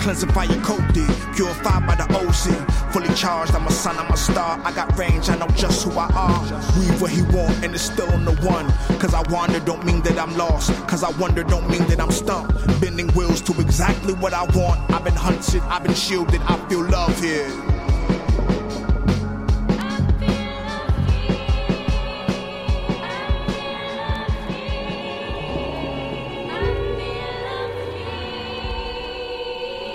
cleansing fire coded, purified by the OC. Fully charged, I'm a sun, I'm a star. I got range, I know just who I are. Weave what he want, and it's still on the one. Cause I wander don't mean that I'm lost. Cause I wonder don't mean that I'm stumped. Bending wheels to exactly what I want. I've been hunted, I've been shielded, I feel love here.